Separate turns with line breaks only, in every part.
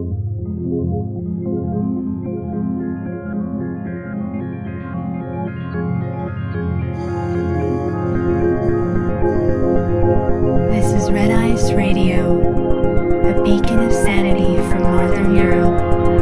This is Red Ice Radio, a beacon of sanity from Northern Europe.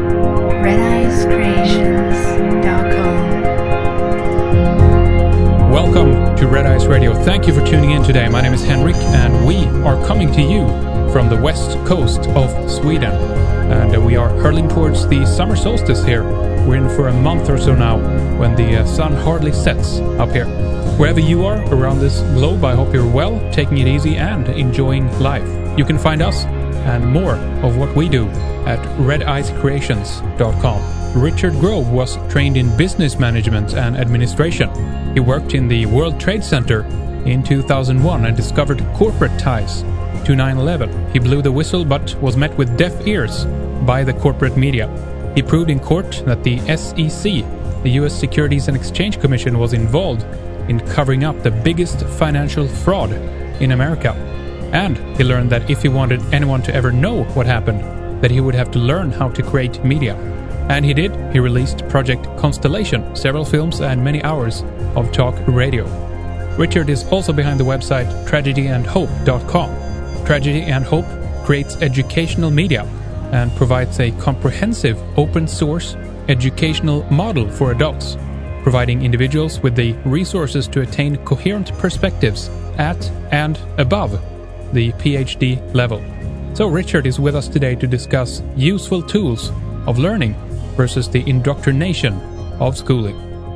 RedIceCreations.com.
Welcome to Red Ice Radio. Thank you for tuning in today. My name is Henrik, and we are coming to you from the west coast of Sweden. And we are hurtling towards the summer solstice here. We're in for a month or so now, when the sun hardly sets up here. Wherever you are around this globe, I hope you're well, taking it easy, and enjoying life. You can find us and more of what we do at redicecreations.com. Richard Grove was trained in business management and administration. He worked in the World Trade Center in 2001 and discovered corporate ties to 9/11. He blew the whistle but was met with deaf ears by the corporate media. He proved in court that the SEC, the U.S. Securities and Exchange Commission, was involved in covering up the biggest financial fraud in America. And he learned that if he wanted anyone to ever know what happened, that he would have to learn how to create media. And he did. He released Project Constellation, several films and many hours of talk radio. Richard is also behind the website tragedyandhope.com. Tragedy and Hope creates educational media and provides a comprehensive open source educational model for adults, providing individuals with the resources to attain coherent perspectives at and above the PhD level. So Richard is with us today to discuss useful tools of learning versus the indoctrination of schooling.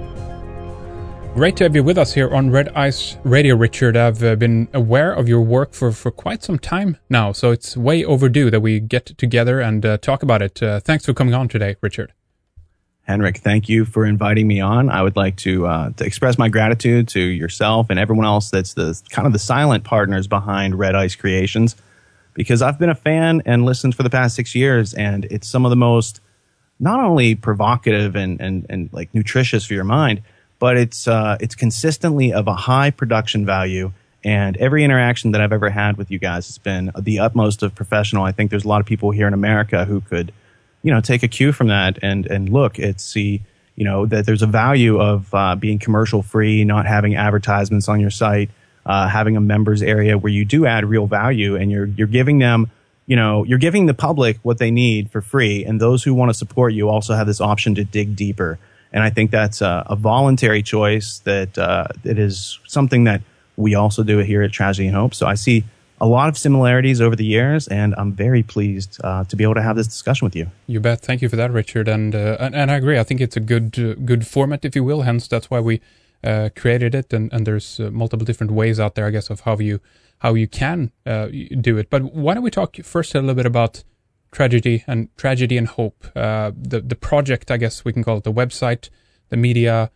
Great to have you with us here on Red Ice Radio, Richard. I've been aware of your work for quite some time now, so it's way overdue that we get together and talk about it. Thanks for coming on today, Richard.
Henrik, thank you for inviting me on. I would like to express my gratitude to yourself and everyone else that's the kind of the silent partners behind Red Ice Creations, because I've been a fan and listened for the past 6 years, and it's some of the most not only provocative and like nutritious for your mind, but it's consistently of a high production value. And every interaction that I've ever had with you guys has been the utmost of professional. I think there's a lot of people here in America who could, take a cue from that and look at see, that there's a value of being commercial free, not having advertisements on your site, having a members area where you do add real value, and you're giving them, you're giving the public what they need for free, and those who want to support you also have this option to dig deeper. And I think that's a voluntary choice that it is something that we also do here at Tragedy and Hope. So I see a lot of similarities over the years, and I'm very pleased to be able to have this discussion with you.
You bet. Thank you for that, Richard. And I agree. I think it's a good format, if you will. Hence, that's why we created it. And there's multiple different ways out there, I guess, of how you can do it. But why don't we talk first a little bit about Tragedy and Hope, the project, I guess we can call it, the website, the media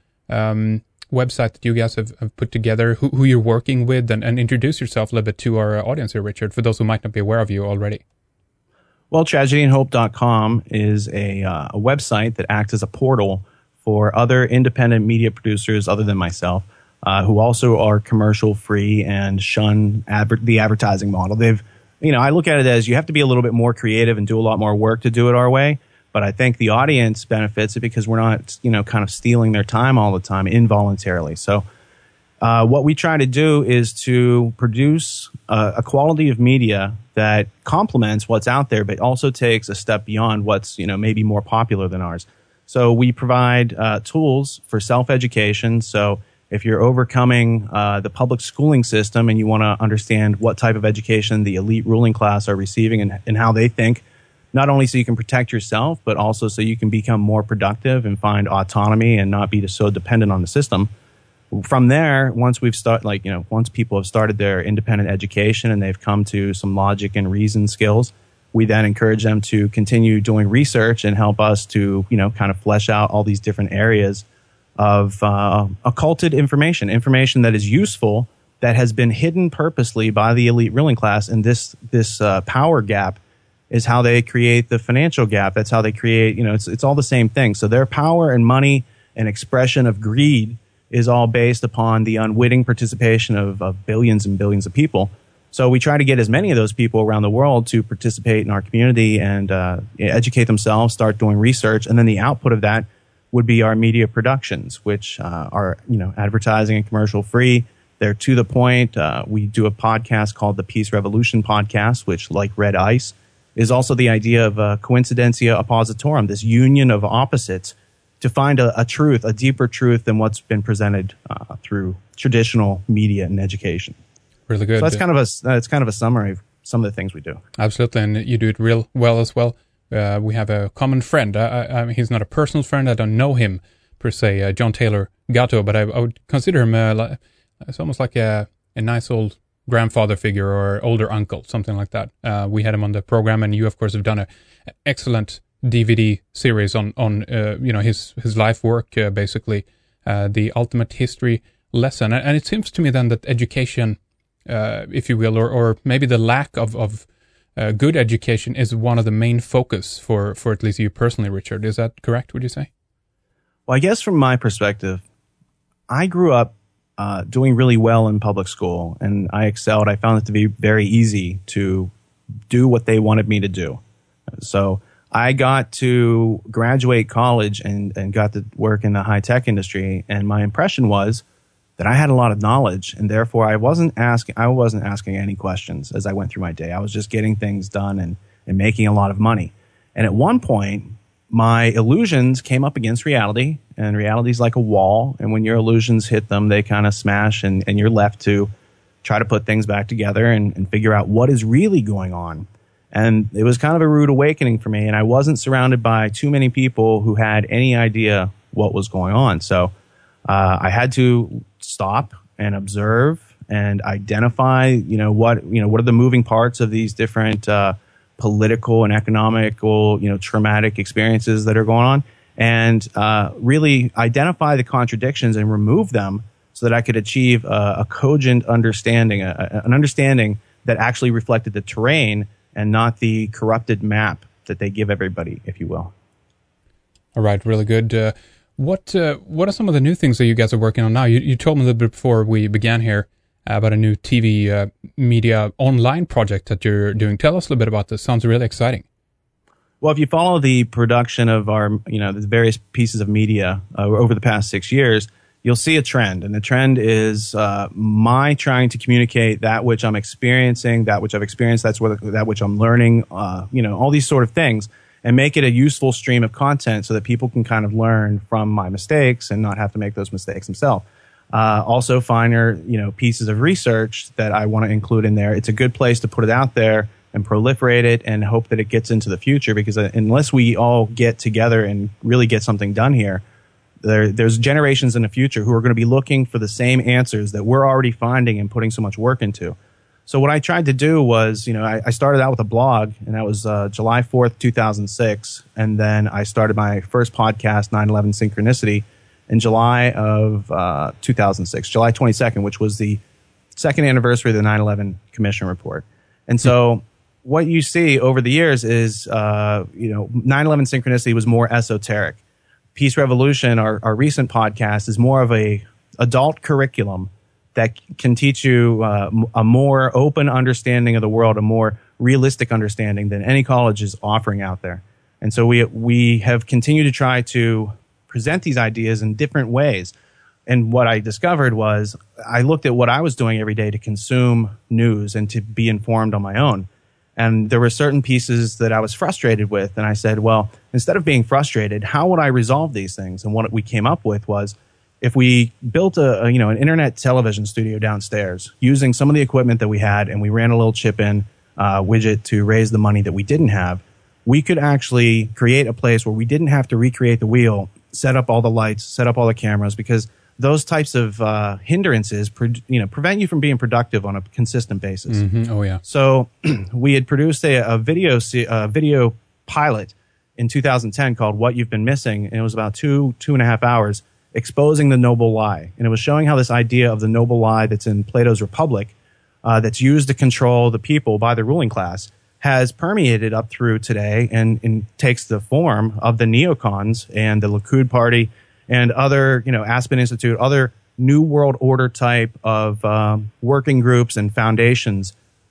website that you guys have put together, who you're working with, and introduce yourself a little bit to our audience here, Richard, for those who might not be aware of you already.
Well, tragedyandhope.com is a website that acts as a portal for other independent media producers other than myself, who also are commercial free and shun the advertising model. I look at it as you have to be a little bit more creative and do a lot more work to do it our way. But I think the audience benefits it because we're not, kind of stealing their time all the time involuntarily. So what we try to do is to produce a quality of media that complements what's out there, but also takes a step beyond what's, maybe more popular than ours. So we provide tools for self-education. So if you're overcoming the public schooling system and you want to understand what type of education the elite ruling class are receiving and how they think, not only so you can protect yourself, but also so you can become more productive and find autonomy and not be so dependent on the system. From there, once people have started their independent education and they've come to some logic and reason skills, we then encourage them to continue doing research and help us to, kind of flesh out all these different areas of occulted information that is useful, that has been hidden purposely by the elite ruling class. And this power gap is how they create the financial gap. That's how they create, it's all the same thing. So their power and money and expression of greed is all based upon the unwitting participation of billions and billions of people. So we try to get as many of those people around the world to participate in our community and educate themselves, start doing research, and then the output of that would be our media productions, which are advertising and commercial free. They're to the point. We do a podcast called the Peace Revolution Podcast, which, like Red Ice, is also the idea of coincidentia oppositorum, this union of opposites, to find a truth, a deeper truth than what's been presented through traditional media and education.
Really good.
So that's kind of a summary of some of the things we do.
Absolutely, and you do it real well as well. We have a common friend. He's not a personal friend. I don't know him per se, John Taylor Gatto, but I would consider him it's almost like a nice old grandfather figure or older uncle, something like that. We had him on the program, and you, of course, have done an excellent DVD series on his life work, basically the ultimate history lesson. And it seems to me then that education, if you will, or maybe the lack of good education is one of the main focus for at least you personally, Richard. Is that correct, would you say?
Well, I guess from my perspective, I grew up doing really well in public school, and I excelled. I found it to be very easy to do what they wanted me to do. So I got to graduate college and got to work in the high-tech industry, and my impression was that I had a lot of knowledge, and therefore I wasn't asking any questions as I went through my day. I was just getting things done and making a lot of money. And at one point, my illusions came up against reality, and reality is like a wall, and when your illusions hit them, they kind of smash, and you're left to try to put things back together and figure out what is really going on. And it was kind of a rude awakening for me, and I wasn't surrounded by too many people who had any idea what was going on. So I had to stop and observe and identify, what are the moving parts of these different political and economical, traumatic experiences that are going on, and really identify the contradictions and remove them so that I could achieve a cogent understanding, an understanding that actually reflected the terrain and not the corrupted map that they give everybody, if you will.
All right, really good. What are some of the new things that you guys are working on now? You told me a little bit before we began here about a new TV media online project that you're doing. Tell us a little bit about this. Sounds really exciting.
Well, if you follow the production of our, the various pieces of media over the past 6 years, you'll see a trend. And the trend is my trying to communicate that which I'm experiencing, that which I've experienced, that which I'm learning, all these sort of things, and make it a useful stream of content so that people can kind of learn from my mistakes and not have to make those mistakes themselves. Also finer, pieces of research that I want to include in there. It's a good place to put it out there and proliferate it and hope that it gets into the future, because unless we all get together and really get something done here, there's generations in the future who are going to be looking for the same answers that we're already finding and putting so much work into. So what I tried to do was, I started out with a blog, and that was July 4th, 2006. And then I started my first podcast, 9/11 Synchronicity, in July of 2006, July 22nd, which was the second anniversary of the 9/11 Commission report. And so what you see over the years is, 9/11 Synchronicity was more esoteric. Peace Revolution, our recent podcast, is more of a adult curriculum that can teach you a more open understanding of the world, a more realistic understanding than any college is offering out there. And so we have continued to try to present these ideas in different ways. And what I discovered was I looked at what I was doing every day to consume news and to be informed on my own. And there were certain pieces that I was frustrated with. And I said, well, instead of being frustrated, how would I resolve these things? And what we came up with was, if we built an internet television studio downstairs using some of the equipment that we had, and we ran a little chip-in widget to raise the money that we didn't have, we could actually create a place where we didn't have to recreate the wheel, set up all the lights, set up all the cameras, because those types of hindrances prevent you from being productive on a consistent basis.
Mm-hmm. Oh, yeah.
So we had produced a video pilot in 2010 called What You've Been Missing, and it was about 2.5 hours, exposing the noble lie. And it was showing how this idea of the noble lie that's in Plato's Republic, that's used to control the people by the ruling class, has permeated up through today and takes the form of the neocons and the Likud Party and other, Aspen Institute, other New World Order type of working groups and foundations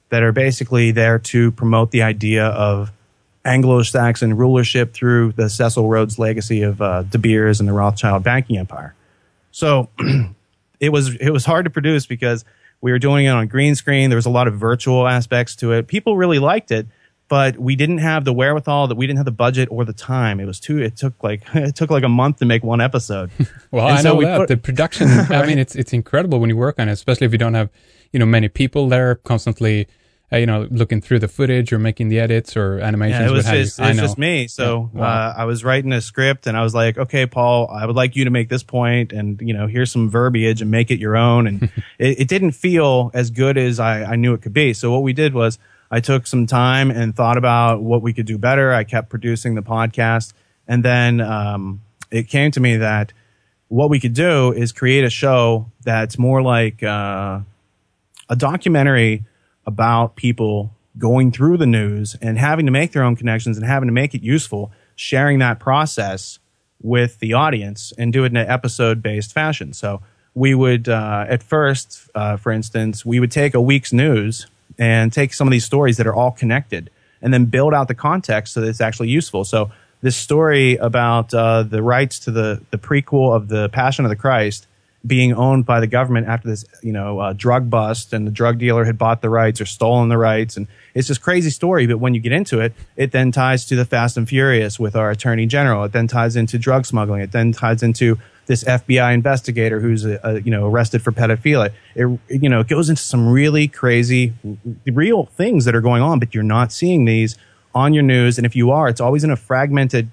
that are basically there to promote the idea of Anglo-Saxon rulership through the Cecil Rhodes legacy of De Beers and the Rothschild banking empire. So it was hard to produce because we were doing it on green screen. There was a lot of virtual aspects to it. People really liked it, but we didn't have the wherewithal, that we didn't have the budget or the time. It took like a month to make one episode.
Well, I know that the production. Right? I mean, it's incredible when you work on it, especially if you don't have many people there constantly. Looking through the footage or making the edits or animations.
Yeah, it was just me. So yeah. Wow. I was writing a script and I was like, okay, Paul, I would like you to make this point and, here's some verbiage and make it your own. And it didn't feel as good as I knew it could be. So what we did was I took some time and thought about what we could do better. I kept producing the podcast. And then it came to me that what we could do is create a show that's more like a documentary about people going through the news and having to make their own connections and having to make it useful, sharing that process with the audience and do it in an episode-based fashion. So we would, at first, for instance, we would take a week's news and take some of these stories that are all connected and then build out the context so that it's actually useful. So this story about the rights to the prequel of the Passion of the Christ being owned by the government after this, drug bust, and the drug dealer had bought the rights or stolen the rights. And it's this crazy story, but when you get into it, it then ties to the Fast and Furious with our Attorney General. It then ties into drug smuggling. It then ties into this FBI investigator who's, arrested for pedophilia. It goes into some really crazy, real things that are going on, but you're not seeing these on your news. And if you are, it's always in a fragmented,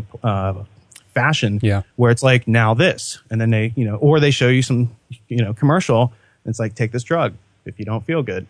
fashion, where it's like, now this, and then they, or they show you some, commercial, and it's like, take this drug if you don't feel good.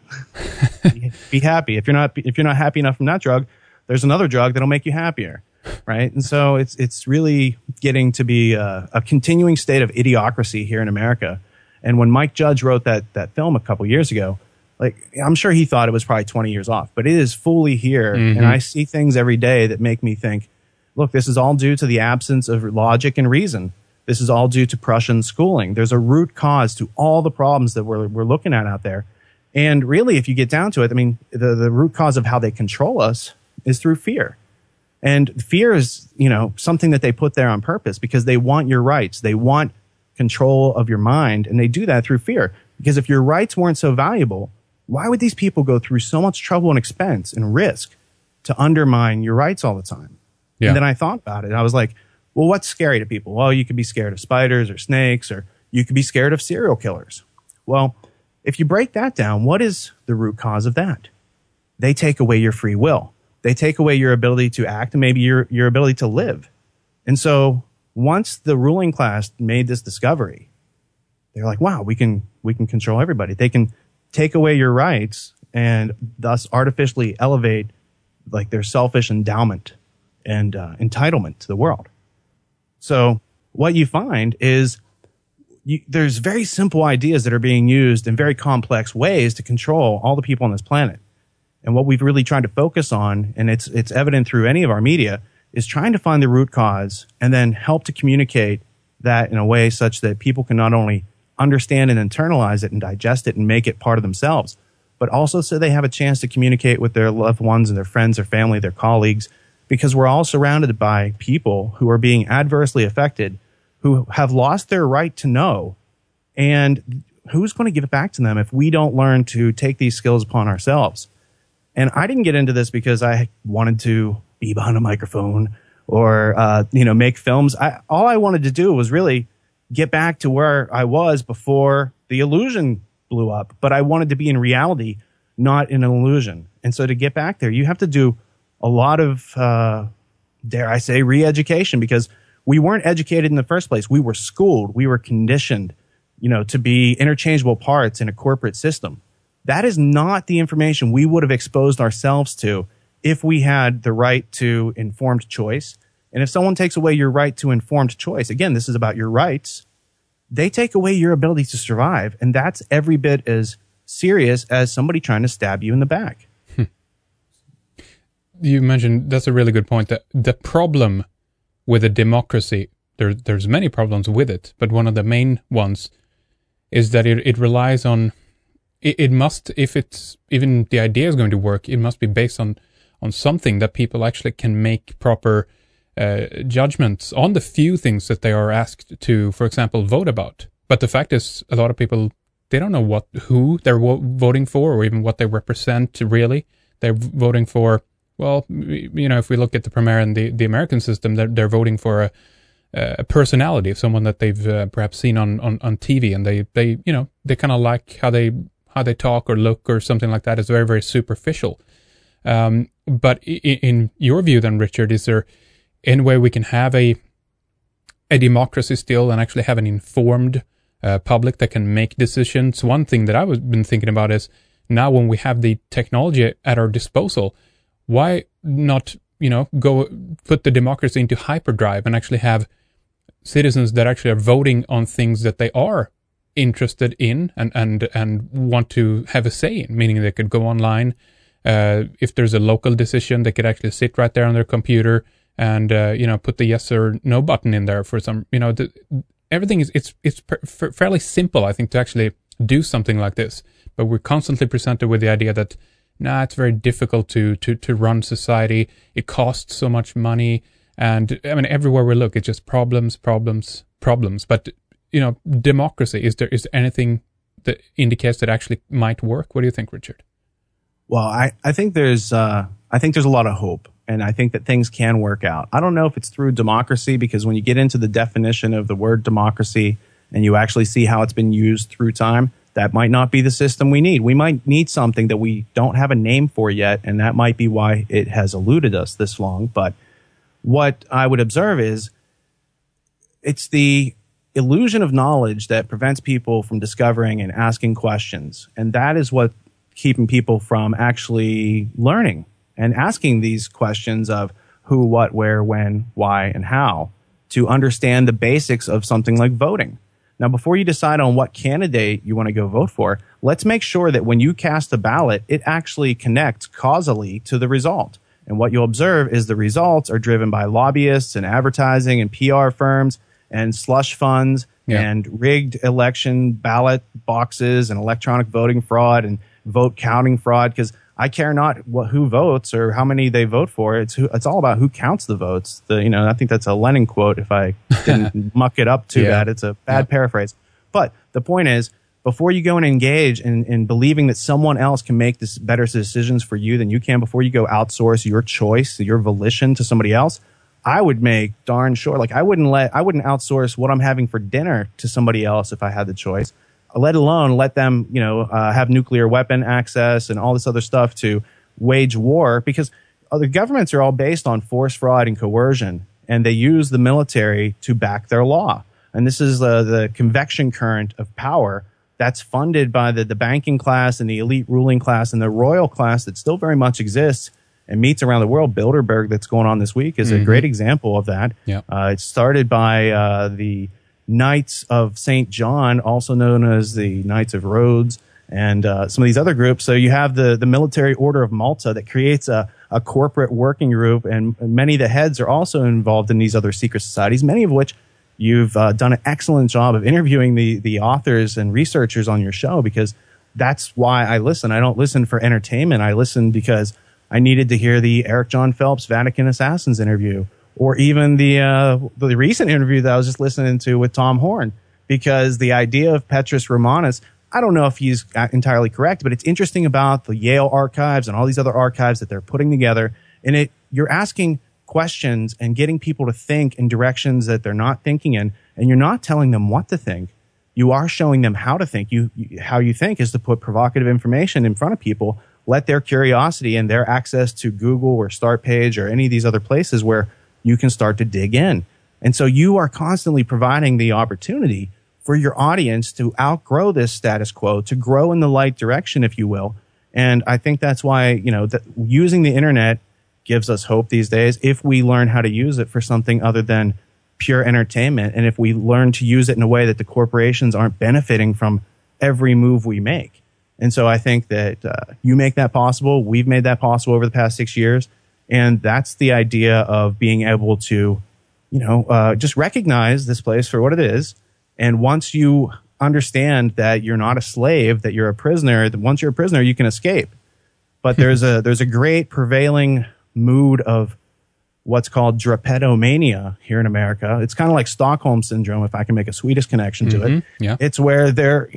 Be happy. If you're not happy enough from that drug, there's another drug that'll make you happier, right? And so it's really getting to be a continuing state of idiocracy here in America. And when Mike Judge wrote that film a couple years ago, like, I'm sure he thought it was probably 20 years off, but it is fully here, and I see things every day that make me think, look, this is all due to the absence of logic and reason. This is all due to Prussian schooling. There's a root cause to all the problems that we're looking at out there. And really, if you get down to it, I mean, the root cause of how they control us is through fear. And fear is, something that they put there on purpose because they want your rights. They want control of your mind, and they do that through fear. Because if your rights weren't so valuable, why would these people go through so much trouble and expense and risk to undermine your rights all the time? Yeah. And then I thought about it. I was like, well, what's scary to people? Well, you could be scared of spiders or snakes, or you could be scared of serial killers. Well, if you break that down, what is the root cause of that? They take away your free will. They take away your ability to act and maybe your ability to live. And so once the ruling class made this discovery, they're like, wow, we can control everybody. They can take away your rights and thus artificially elevate like their selfish endowment and entitlement to the world. So what you find is there's very simple ideas that are being used in very complex ways to control all the people on this planet. And what we've really tried to focus on, and it's evident through any of our media, is trying to find the root cause and then help to communicate that in a way such that people can not only understand and internalize it and digest it and make it part of themselves, but also so they have a chance to communicate with their loved ones and their friends, their family, their colleagues, because we're all surrounded by people who are being adversely affected, who have lost their right to know. And who's going to give it back to them if we don't learn to take these skills upon ourselves? And I didn't get into this because I wanted to be behind a microphone or, make films. All I wanted to do was really get back to where I was before the illusion blew up. But I wanted to be in reality, not in an illusion. And so to get back there, you have to do a lot of, dare I say, re-education, because we weren't educated in the first place. We were schooled. We were conditioned, to be interchangeable parts in a corporate system. That is not the information we would have exposed ourselves to if we had the right to informed choice. And if someone takes away your right to informed choice, again, this is about your rights, they take away your ability to survive. And that's every bit as serious as somebody trying to stab you in the back.
You mentioned, that's a really good point, that the problem with a democracy, there's many problems with it, but one of the main ones is that it relies on it must, if it's even the idea is going to work, it must be based on something that people actually can make proper judgments on the few things that they are asked to, for example, vote about. But the fact is, a lot of people, they don't know who they're voting for, or even what they represent really. They're voting for, well, if we look at the primary and the American system, they're voting for a personality, someone that they've perhaps seen on TV, and they kind of like how they talk or look or something like that. It's very, very superficial. But in your view then, Richard, is there any way we can have a democracy still and actually have an informed public that can make decisions? One thing that I've been thinking about is, now when we have the technology at our disposal, why not, go put the democracy into hyperdrive and actually have citizens that actually are voting on things that they are interested in and want to have a say in, meaning they could go online. If there's a local decision, they could actually sit right there on their computer and, put the yes or no button in there for some, everything it's fairly simple, I think, to actually do something like this. But we're constantly presented with the idea that, it's very difficult to run society. It costs so much money. And I mean, everywhere we look, it's just problems. But, democracy, is there anything that indicates that actually might work? What do you think, Richard?
Well, I think there's a lot of hope, and I think that things can work out. I don't know if it's through democracy, because when you get into the definition of the word democracy and you actually see how it's been used through time, that might not be the system we need. We might need something that we don't have a name for yet, and that might be why it has eluded us this long. But what I would observe is it's the illusion of knowledge that prevents people from discovering and asking questions. And that is what keeping people from actually learning and asking these questions of who, what, where, when, why, and how, to understand the basics of something like voting. Now, before you decide on what candidate you want to go vote for, let's make sure that when you cast a ballot, it actually connects causally to the result. And what you'll observe is the results are driven by lobbyists and advertising and PR firms and slush funds and rigged election ballot boxes and electronic voting fraud and vote counting fraud, because I care not who votes or how many they vote for. It's all about who counts the votes. I think that's a Lenin quote. If I didn't muck it up too bad, it's a bad paraphrase. But the point is, before you go and engage in believing that someone else can make better decisions for you than you can, before you go outsource your choice, your volition to somebody else, I would make darn sure, I wouldn't outsource what I'm having for dinner to somebody else if I had the choice. Let alone let them, have nuclear weapon access and all this other stuff to wage war, because the governments are all based on force, fraud, and coercion, and they use the military to back their law. And this is the convection current of power that's funded by the banking class and the elite ruling class and the royal class that still very much exists and meets around the world. Bilderberg, that's going on this week, is a great example of that. Yeah. It started by the Knights of St. John, also known as the Knights of Rhodes, and some of these other groups. So you have the Military Order of Malta that creates a corporate working group, and many of the heads are also involved in these other secret societies, many of which you've done an excellent job of interviewing the authors and researchers on your show, because that's why I listen. I don't listen for entertainment. I listen because I needed to hear the Eric John Phelps Vatican Assassins interview, or even the recent interview that I was just listening to with Tom Horn, because the idea of Petrus Romanus, I don't know if he's entirely correct, but it's interesting about the Yale archives and all these other archives that they're putting together. And you're asking questions and getting people to think in directions that they're not thinking in, and you're not telling them what to think. You are showing them how to think. How you think is to put provocative information in front of people, let their curiosity and their access to Google or Startpage or any of these other places where you can start to dig in. And so you are constantly providing the opportunity for your audience to outgrow this status quo, to grow in the right direction, if you will. And I think that's why, using the internet gives us hope these days, if we learn how to use it for something other than pure entertainment, and if we learn to use it in a way that the corporations aren't benefiting from every move we make. And so I think that you make that possible. We've made that possible over the past 6 years. And that's the idea of being able to, just recognize this place for what it is. And once you understand that you're not a slave, that you're a prisoner. That once you're a prisoner, you can escape. But there's a great prevailing mood of what's called drapetomania here in America. It's kind of like Stockholm syndrome, if I can make a Swedish connection to it.
Yeah.
It's where they're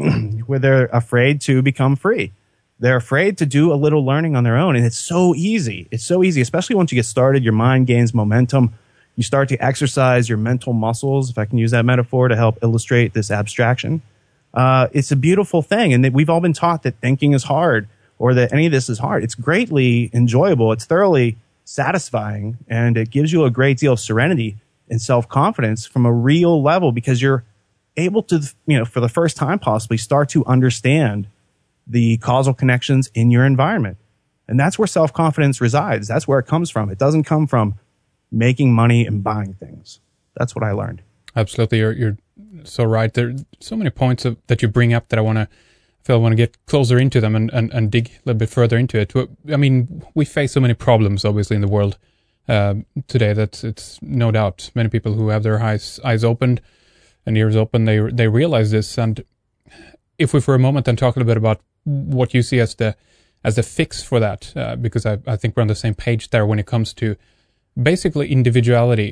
afraid to become free. They're afraid to do a little learning on their own, and it's so easy. It's so easy, especially once you get started. Your mind gains momentum. You start to exercise your mental muscles, if I can use that metaphor to help illustrate this abstraction. It's a beautiful thing, and we've all been taught that thinking is hard or that any of this is hard. It's greatly enjoyable. It's thoroughly satisfying, and it gives you a great deal of serenity and self-confidence from a real level because you're able to, for the first time possibly, start to understand the causal connections in your environment. And that's where self-confidence resides. That's where it comes from. It doesn't come from making money and buying things. That's what I learned.
Absolutely. You're so right. There are so many points that you bring up that I want to get closer into them and dig a little bit further into it. I mean, we face so many problems, obviously, in the world today that it's no doubt many people who have their eyes opened and ears open, they realize this. And if we for a moment then talk a little bit about what you see as the fix for that, because I think we're on the same page there when it comes to basically individuality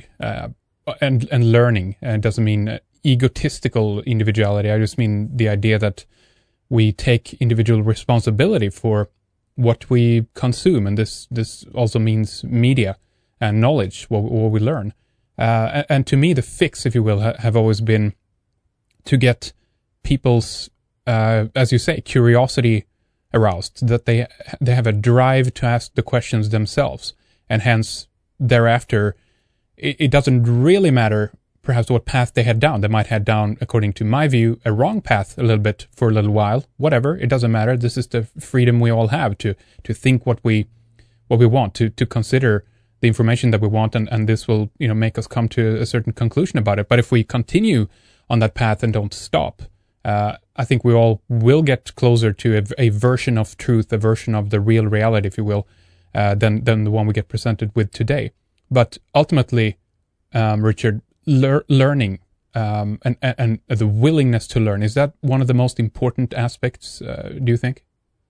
and learning. It doesn't mean egotistical individuality. I just mean the idea that we take individual responsibility for what we consume, and this also means media and knowledge, what we learn. And to me, the fix, if you will, have always been to get people's, as you say, curiosity aroused, that they have a drive to ask the questions themselves, and hence thereafter, it doesn't really matter perhaps what path they head down. They might head down, according to my view, a wrong path a little bit for a little while. Whatever, it doesn't matter. This is the freedom we all have to think what we want, to consider the information that we want, and this will make us come to a certain conclusion about it. But if we continue on that path and don't stop, I think we all will get closer to a version of truth, a version of the real reality, if you will, than the one we get presented with today. But ultimately, Richard, learning and the willingness to learn, is that one of the most important aspects, do you think?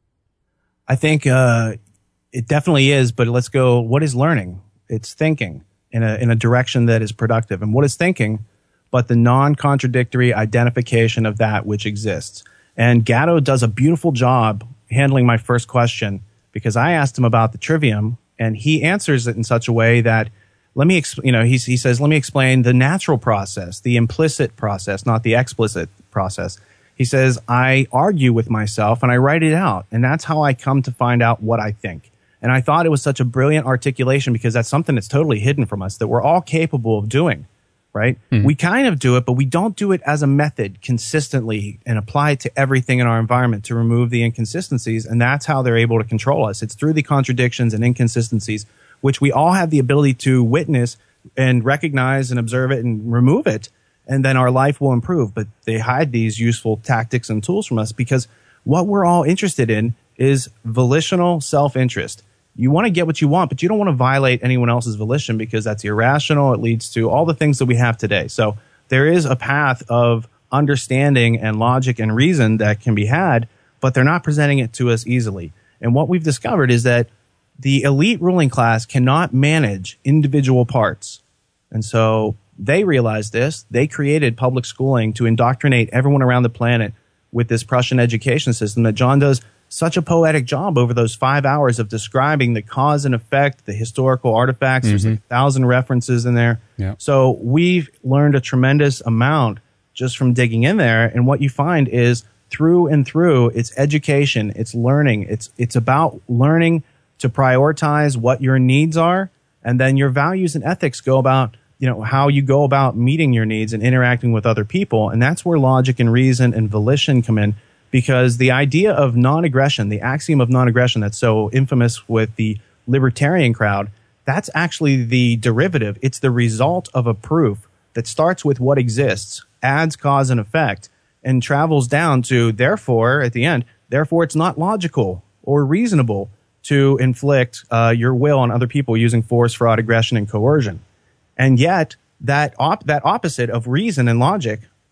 I think it definitely is, but let's go, what is learning? It's thinking in a direction that is productive. And what is thinking but the non-contradictory identification of that which exists? And Gatto does a beautiful job handling my first question, because I asked him about the trivium, and he answers it in such a way that he says, let me explain the natural process, the implicit process, not the explicit process. He says, I argue with myself and I write it out, and that's how I come to find out what I think. And I thought it was such a brilliant articulation, because that's something that's totally hidden from us, that we're all capable of doing, right? Mm-hmm. We kind of do it, but we don't do it as a method consistently and apply it to everything in our environment to remove the inconsistencies. And that's how they're able to control us. It's through the contradictions and inconsistencies, which we all have the ability to witness and recognize and observe it and remove it, and then our life will improve. But they hide these useful tactics and tools from us, because what we're all interested in is volitional self-interest. You want to get what you want, but you don't want to violate anyone else's volition, because that's irrational. It leads to all the things that we have today. So there is a path of understanding and logic and reason that can be had, but they're not presenting it to us easily. And what we've discovered is that the elite ruling class cannot manage individual parts. And so they realized this. They created public schooling to indoctrinate everyone around the planet with this Prussian education system that John does such a poetic job over those 5 hours of describing the cause and effect, the historical artifacts. Mm-hmm. There's like 1,000 references in there. Yeah. So we've learned a tremendous amount just from digging in there. And what you find is through and through, it's education, it's learning. It's about learning to prioritize what your needs are, and then your values and ethics go about, how you go about meeting your needs and interacting with other people. And that's where logic and reason and volition come in, because the idea of non-aggression, the axiom of non-aggression that's so infamous with the libertarian crowd, that's actually the derivative. It's the result of a proof that starts with what exists, adds cause and effect, and travels down to, therefore, at the end, therefore it's not logical or reasonable to inflict your will on other people using force, fraud, aggression, and coercion. And yet, that opposite of reason and logic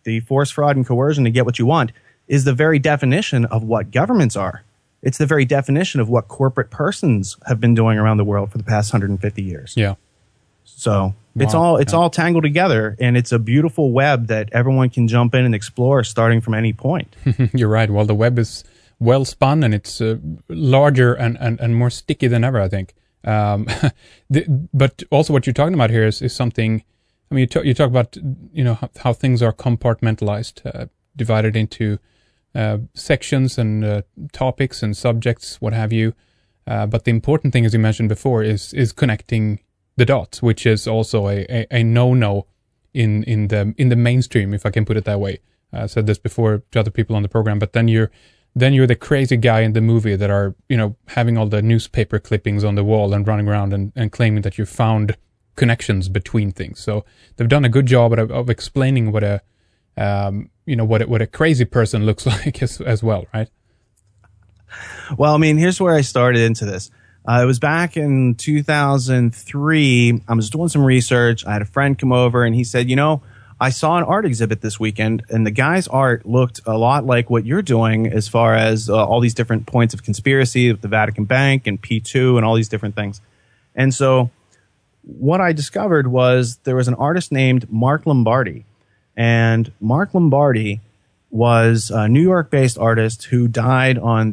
the force, fraud, and coercion to get what you want, is the very definition of what governments are. It's the very definition of what corporate persons have been doing around the world for the past 150 years.
Yeah.
So it's all tangled together, and it's a beautiful web that everyone can jump in and explore starting from any point.
You're right. Well, the web is well spun, and it's larger and more sticky than ever, I think. But also what you're talking about here is something, I mean, you talk about, how things are compartmentalized, divided into sections and topics and subjects, what have you. But the important thing, as you mentioned before, is connecting the dots, which is also a no-no in the mainstream, if I can put it that way. I said this before to other people on the program, but then you're the crazy guy in the movie that are, having all the newspaper clippings on the wall and running around and claiming that you found connections between things. So they've done a good job of explaining what a crazy person looks like as well, right?
Well, I mean, here's where I started into this. It was back in 2003. I was doing some research. I had a friend come over and he said, I saw an art exhibit this weekend, and the guy's art looked a lot like what you're doing as far as all these different points of conspiracy with the Vatican Bank and P2 and all these different things. And so what I discovered was there was an artist named Mark Lombardi. And Mark Lombardi was a New York-based artist who died on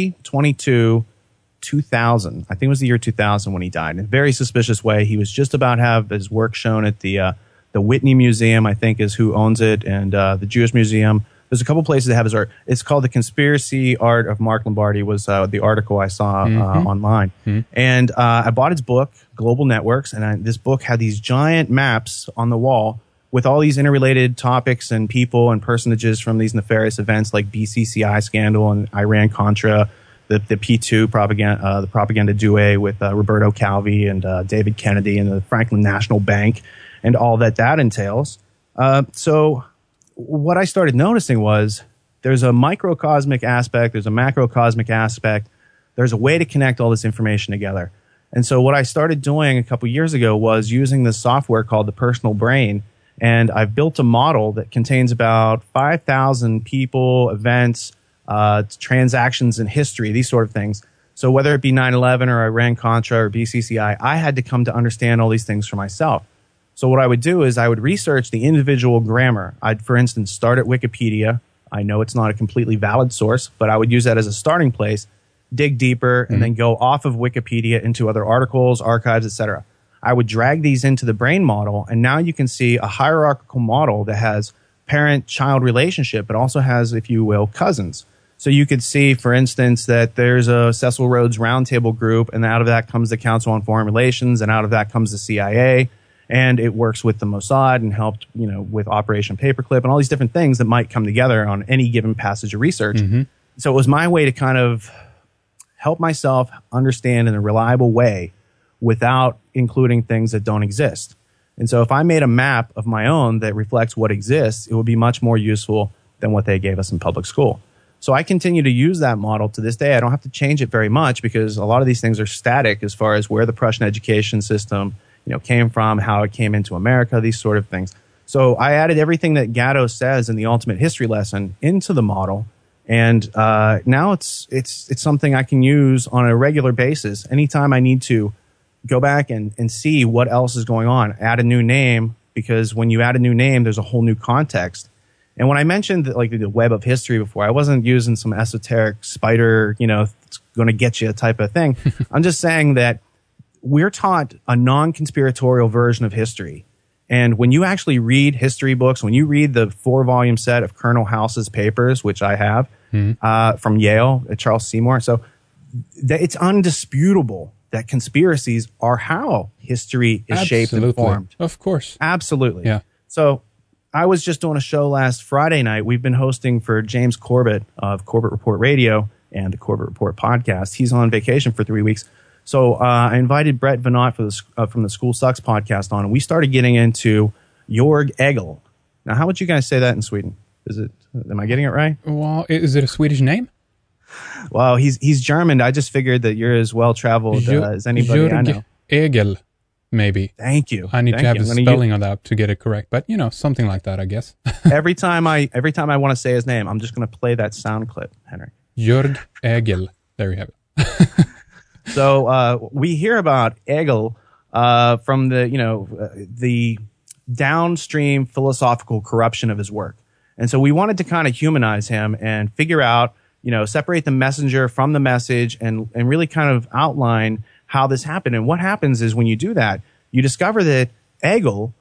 3/22/2000. I think it was the year 2000 when he died. In a very suspicious way. He was just about to have his work shown at the Whitney Museum, I think, is who owns it, and the Jewish Museum. There's a couple places that have his art. It's called The Conspiracy Art of Mark Lombardi, was the article I saw online. Mm-hmm. And I bought his book, Global Networks, and this book had these giant maps on the wall with all these interrelated topics and people and personages from these nefarious events like BCCI scandal and Iran-Contra, the P2 propaganda, the propaganda duet with Roberto Calvi and David Kennedy and the Franklin National Bank and all that entails. So what I started noticing was there's a microcosmic aspect, there's a macrocosmic aspect, there's a way to connect all this information together. And so what I started doing a couple years ago was using this software called the Personal Brain, and I've built a model that contains about 5,000 people, events, transactions in history, these sort of things. So whether it be 9/11 or Iran-Contra or BCCI, I had to come to understand all these things for myself. So what I would do is I would research the individual grammar. I'd, for instance, start at Wikipedia. I know it's not a completely valid source, but I would use that as a starting place, dig deeper, and then go off of Wikipedia into other articles, archives, etc. I would drag these into the brain model, and now you can see a hierarchical model that has parent-child relationship, but also has, if you will, cousins. So you could see, for instance, that there's a Cecil Rhodes Roundtable group, and out of that comes the Council on Foreign Relations, and out of that comes the CIA, and it works with the Mossad and helped, with Operation Paperclip and all these different things that might come together on any given passage of research. Mm-hmm. So it was my way to kind of help myself understand in a reliable way without including things that don't exist. And so if I made a map of my own that reflects what exists, it would be much more useful than what they gave us in public school. So I continue to use that model to this day. I don't have to change it very much because a lot of these things are static as far as where the Prussian education system came from, how it came into America, these sort of things. So I added everything that Gatto says in the Ultimate History lesson into the model. And now it's something I can use on a regular basis. Anytime I need to go back and see what else is going on, add a new name, because when you add a new name, there's a whole new context. And when I mentioned the web of history before, I wasn't using some esoteric spider, it's going to get you type of thing. I'm just saying that we're taught a non-conspiratorial version of history. And when you actually read history books, when you read the 4-volume set of Colonel House's papers, which I have from Yale, Charles Seymour, so it's undisputable that conspiracies are how history is shaped and formed.
Of course.
Absolutely.
Yeah.
So I was just doing a show last Friday night. We've been hosting for James Corbett of Corbett Report Radio and the Corbett Report podcast. He's on vacation for 3 weeks. So I invited Brett Venot from the School Sucks podcast on, and we started getting into Jörg Egel. Now, how would you guys say that in Sweden? Am I getting it right?
Well, is it a Swedish name?
Well, he's German. I just figured that you're as well-traveled as anybody I know.
Egel. maybe.
Thank you.
I need to have the spelling of that to get it correct, but something like that, I guess.
every time I want to say his name, I'm just going to play that sound clip, Henrik.
Jörg Egel. There you have it.
So we hear about Egel from the downstream philosophical corruption of his work. And so we wanted to kind of humanize him and figure out, separate the messenger from the message and really kind of outline how this happened. And what happens is when you do that, you discover that Egel,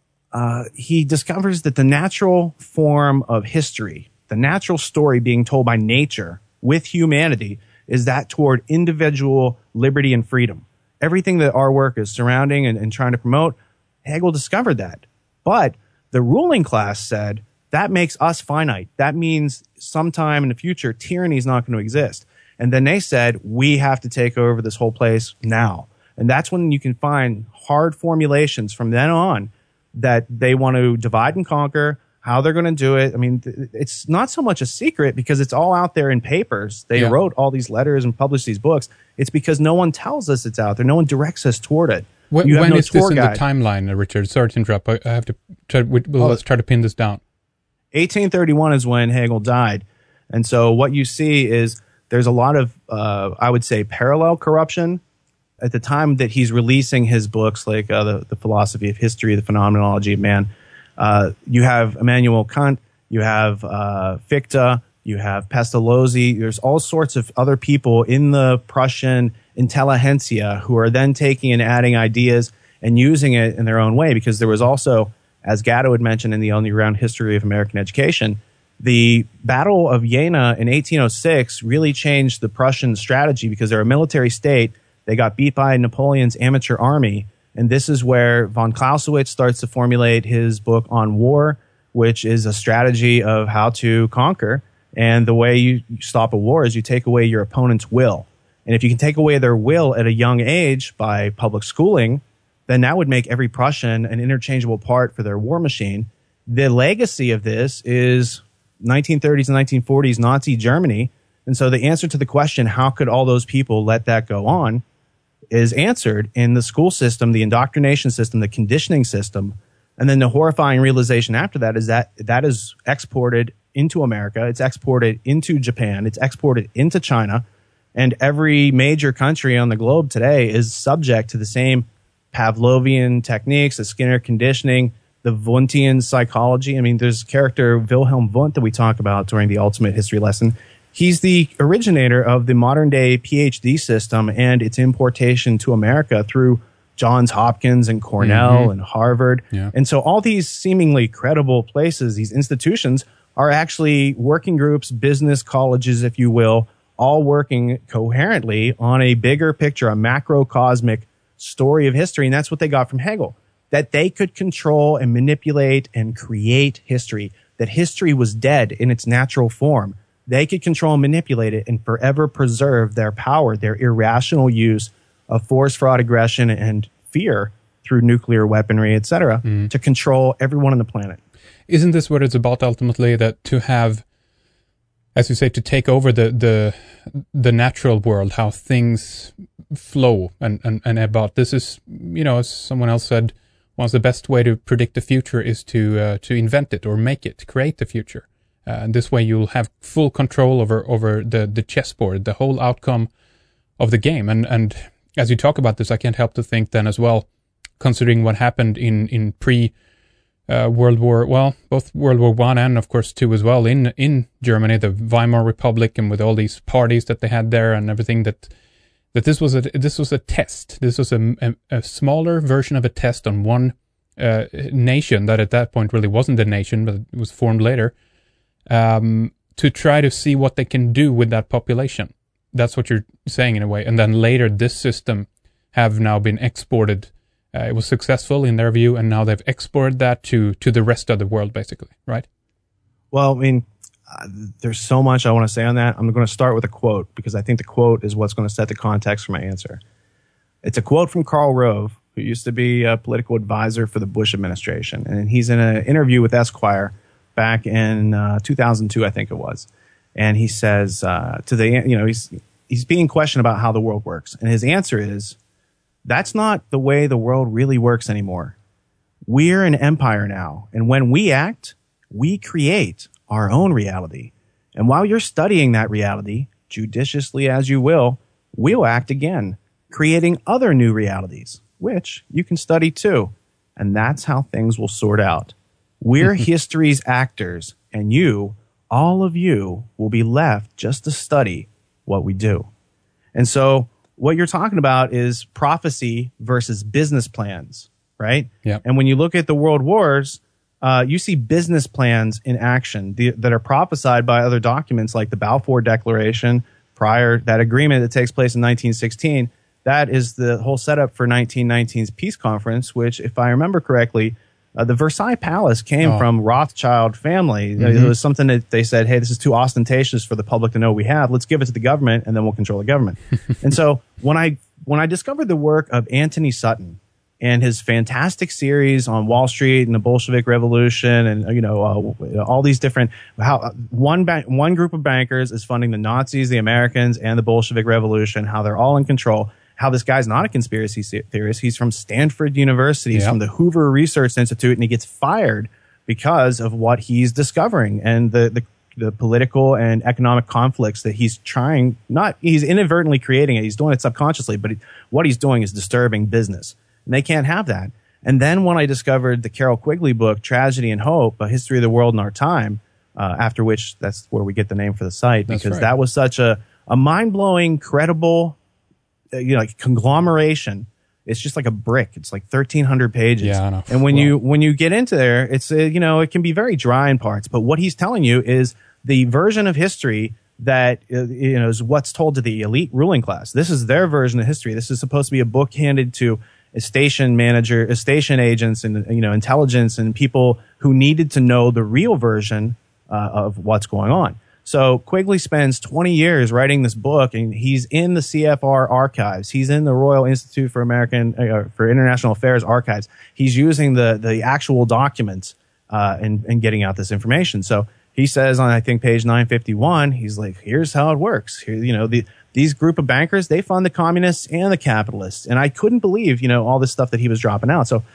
he discovers that the natural form of history, the natural story being told by nature with humanity, is that toward individual liberty and freedom. Everything that our work is surrounding and trying to promote, Hegel discovered that. But the ruling class said, that makes us finite. That means sometime in the future, tyranny is not going to exist. And then they said, we have to take over this whole place now. And that's when you can find hard formulations from then on that they want to divide and conquer, how they're going to do it. I mean, it's not so much a secret because it's all out there in papers. They wrote all these letters and published these books. It's because no one tells us it's out there. No one directs us toward it.
When is this in the timeline, Richard? Sorry to interrupt. I have to try. Let's try to pin this down.
1831 is when Hegel died. And so what you see is there's a lot of, I would say, parallel corruption. At the time that he's releasing his books, like the Philosophy of History, the Phenomenology of Man, you have Immanuel Kant, you have Fichte, you have Pestalozzi. There's all sorts of other people in the Prussian intelligentsia who are then taking and adding ideas and using it in their own way, because there was also, as Gatto had mentioned in the Underground History of American Education, the Battle of Jena in 1806 really changed the Prussian strategy because they're a military state. They got beat by Napoleon's amateur army. And this is where von Clausewitz starts to formulate his book on war, which is a strategy of how to conquer. And the way you stop a war is you take away your opponent's will. And if you can take away their will at a young age by public schooling, then that would make every Prussian an interchangeable part for their war machine. The legacy of this is 1930s and 1940s Nazi Germany. And so the answer to the question, how could all those people let that go on, is answered in the school system, the indoctrination system, the conditioning system. And then the horrifying realization after that is that that is exported into America. It's exported into Japan. It's exported into China. And every major country on the globe today is subject to the same Pavlovian techniques, the Skinner conditioning, the Wundtian psychology. I mean, there's a character, Wilhelm Wundt, that we talk about during the Ultimate History lesson. He's the originator of the modern-day PhD system and its importation to America through Johns Hopkins and Cornell and Harvard. Yeah. And so all these seemingly credible places, these institutions, are actually working groups, business colleges, if you will, all working coherently on a bigger picture, a macrocosmic story of history. And that's what they got from Hegel, that they could control and manipulate and create history, that history was dead in its natural form. They could control and manipulate it and forever preserve their power, their irrational use of force, fraud, aggression, and fear through nuclear weaponry, etc., to control everyone on the planet.
Isn't this what it's about ultimately, that to have, as you say, to take over the natural world, how things flow and about this is, as someone else said, once the best way to predict the future is to invent it or make it, create the future. And this way you'll have full control over the chessboard, the whole outcome of the game. And as you talk about this, I can't help to think then as well, considering what happened in World War, well, both World War I and of course II as well in Germany, the Weimar Republic, and with all these parties that they had there and everything, that this was a test. This was a smaller version of a test on one nation that at that point really wasn't a nation, but it was formed later. To try to see what they can do with that population. That's what you're saying in a way. And then later, this system have now been exported. It was successful in their view, and now they've exported that to the rest of the world, basically, right?
Well, I mean, there's so much I want to say on that. I'm going to start with a quote, because I think the quote is what's going to set the context for my answer. It's a quote from Karl Rove, who used to be a political advisor for the Bush administration. And he's in an interview with Esquire back in 2002, I think it was. And he says he's being questioned about how the world works. And his answer is, That's not the way the world really works anymore. We're an empire now, and when we act, we create our own reality. And while you're studying that reality, judiciously as you will, we'll act again, creating other new realities, which you can study too. And that's how things will sort out. We're history's actors, and you, all of you, will be left just to study what we do. And so what you're talking about is prophecy versus business plans, right?
Yeah.
And when you look at the world wars, you see business plans in action that are prophesied by other documents like the Balfour Declaration, that agreement that takes place in 1916. That is the whole setup for 1919's peace conference, which, if I remember correctly, the Versailles Palace came from Rothschild family. It was something that they said, hey, this is too ostentatious for the public to know we have. Let's give it to the government, and then we'll control the government. And so when I discovered the work of Anthony Sutton and his fantastic series on Wall Street and the Bolshevik Revolution, and all these different one group of bankers is funding the Nazis, the Americans, and the Bolshevik Revolution, how they're all in control. How this guy's not a conspiracy theorist. He's from Stanford University. He's from the Hoover Research Institute, and he gets fired because of what he's discovering and the political and economic conflicts that he's he's inadvertently creating it. He's doing it subconsciously, but what he's doing is disturbing business. And they can't have that. And then when I discovered the Carroll Quigley book, Tragedy and Hope, A History of the World in Our Time, after which that's where we get the name for the site, because that was such a mind-blowing, credible, like conglomeration. It's just like a brick. It's like 1,300 pages.
Yeah, I know.
And when you get into there, it's it can be very dry in parts. But what he's telling you is the version of history that is what's told to the elite ruling class. This is their version of history. This is supposed to be a book handed to a station manager, station agents, and intelligence, and people who needed to know the real version of what's going on. So Quigley spends 20 years writing this book, and he's in the CFR archives. He's in the Royal Institute for International Affairs archives. He's using the actual documents and getting out this information. So he says on, I think, page 951, he's like, here's how it works. Here, these group of bankers, they fund the communists and the capitalists. And I couldn't believe, all this stuff that he was dropping out. So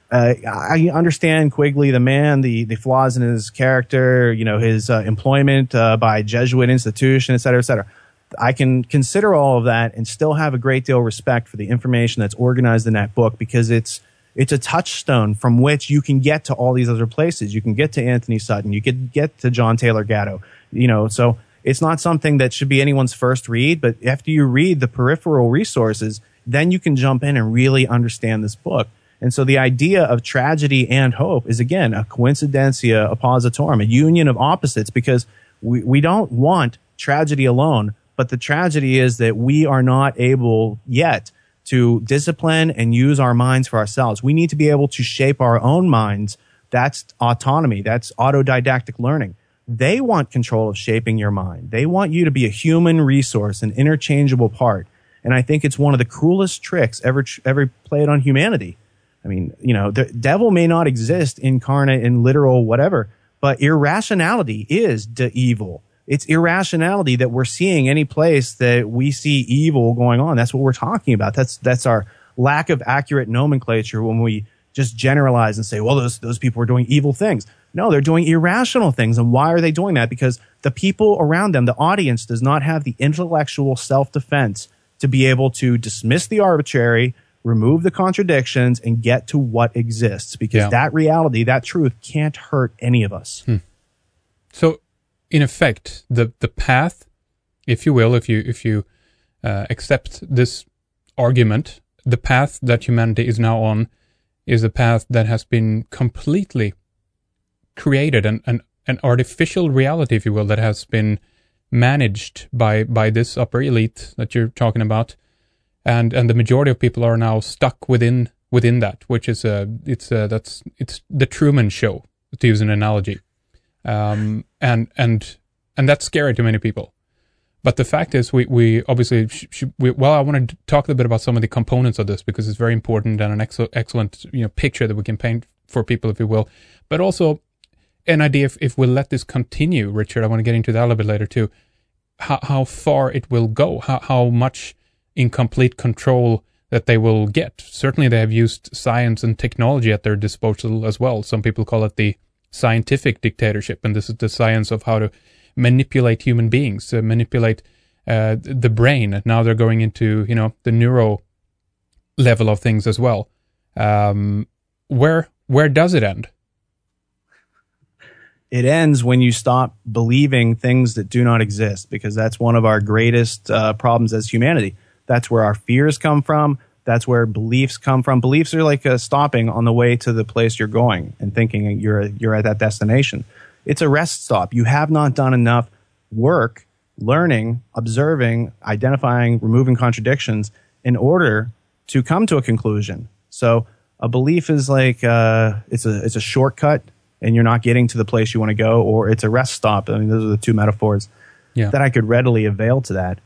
I understand Quigley, the man, the flaws in his character, his employment by Jesuit institution, et cetera, et cetera. I can consider all of that and still have a great deal of respect for the information that's organized in that book, because it's a touchstone from which you can get to all these other places. You can get to Anthony Sutton. You can get to John Taylor Gatto. So it's not something that should be anyone's first read, but after you read the peripheral resources, then you can jump in and really understand this book. And so the idea of tragedy and hope is, again, a coincidentia oppositorum, a union of opposites, because we don't want tragedy alone, but the tragedy is that we are not able yet to discipline and use our minds for ourselves. We need to be able to shape our own minds. That's autonomy. That's autodidactic learning. They want control of shaping your mind. They want you to be a human resource, an interchangeable part. And I think it's one of the cruelest tricks ever played on humanity. I mean, the devil may not exist incarnate in literal whatever, but irrationality is the evil. It's irrationality that we're seeing any place that we see evil going on. That's what we're talking about. That's our lack of accurate nomenclature when we just generalize and say, well, those people are doing evil things. No, they're doing irrational things. And why are they doing that? Because the people around them, the audience, does not have the intellectual self-defense to be able to dismiss the arbitrary, remove the contradictions, and get to what exists, because that reality, that truth, can't hurt any of us.
So, in effect, the path, if you will, if you accept this argument, the path that humanity is now on is a path that has been completely created, an artificial reality, if you will, that has been managed by this upper elite that you're talking about. And the majority of people are now stuck within that, which is it's the Truman Show, to use an analogy, and that's scary to many people. But the fact is, we obviously I want to talk a little bit about some of the components of this, because it's very important and an excellent picture that we can paint for people, if you will. But also an idea if we'll let this continue, Richard. I want to get into that a little bit later too. How far it will go, how much in complete control that they will get. Certainly they have used science and technology at their disposal as well. Some people call it the scientific dictatorship, and this is the science of how to manipulate human beings, manipulate the brain. Now they're going into, the neuro level of things as well. Where does it end?
It ends when you stop believing things that do not exist, because that's one of our greatest problems as humanity. That's where our fears come from. That's where beliefs come from. Beliefs are like stopping on the way to the place you're going and thinking you're at that destination. It's a rest stop. You have not done enough work, learning, observing, identifying, removing contradictions in order to come to a conclusion. So a belief is like it's a shortcut, and you're not getting to the place you want to go, or it's a rest stop. I mean, those are the two metaphors that I could readily avail to that.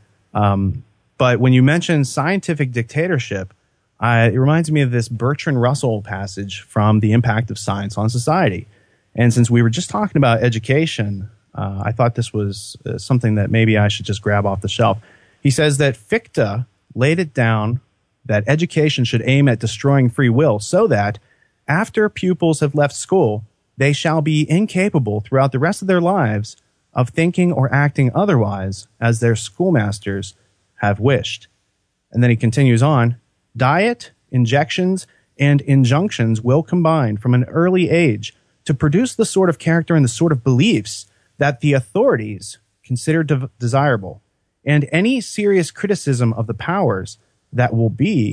But when you mention scientific dictatorship, it reminds me of this Bertrand Russell passage from The Impact of Science on Society. And since we were just talking about education, I thought this was something that maybe I should just grab off the shelf. He says that Fichte laid it down that education should aim at destroying free will, so that after pupils have left school, they shall be incapable throughout the rest of their lives of thinking or acting otherwise as their schoolmasters have wished. And then he continues on, diet, injections, and injunctions will combine from an early age to produce the sort of character and the sort of beliefs that the authorities consider desirable, and any serious criticism of the powers that will